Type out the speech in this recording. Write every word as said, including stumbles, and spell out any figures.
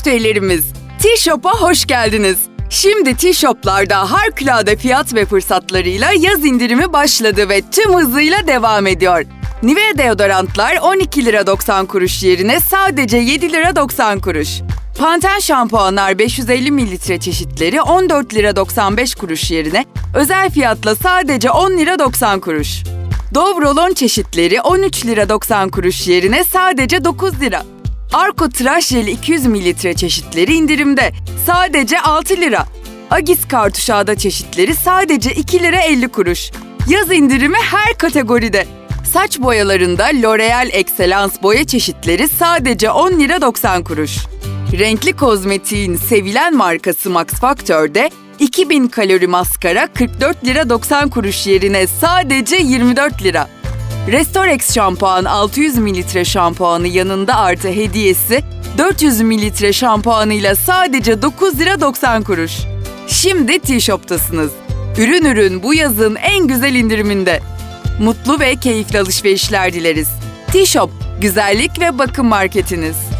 müşterilerimiz, T-Shop'a hoş geldiniz. Şimdi T-Shop'larda harikulade fiyat ve fırsatlarıyla yaz indirimi başladı ve tüm hızıyla devam ediyor. Nivea deodorantlar on iki lira doksan kuruş yerine sadece yedi lira doksan kuruş. Pantene şampuanlar beş yüz elli mililitre çeşitleri on dört lira doksan beş kuruş yerine özel fiyatla sadece on lira doksan kuruş. Dove rolon çeşitleri on üç lira doksan kuruş yerine sadece dokuz lira. Arko tıraş jeli iki yüz mililitre çeşitleri indirimde sadece altı lira. Agis kartuşağda çeşitleri sadece iki lira elli kuruş. Yaz indirimi her kategoride. Saç boyalarında L'Oreal Excellence boya çeşitleri sadece on lira doksan kuruş. Renkli kozmetiğin sevilen markası Max Factor'de iki bin kalori maskara kırk dört lira doksan kuruş yerine sadece yirmi dört lira. Restorex şampuan altı yüz mililitre şampuanı yanında artı hediyesi dört yüz mililitre şampuanıyla sadece dokuz lira doksan kuruş. Şimdi T-Shop'tasınız. Ürün ürün bu yazın en güzel indiriminde. Mutlu ve keyifli alışverişler dileriz. T-Shop, güzellik ve bakım marketiniz.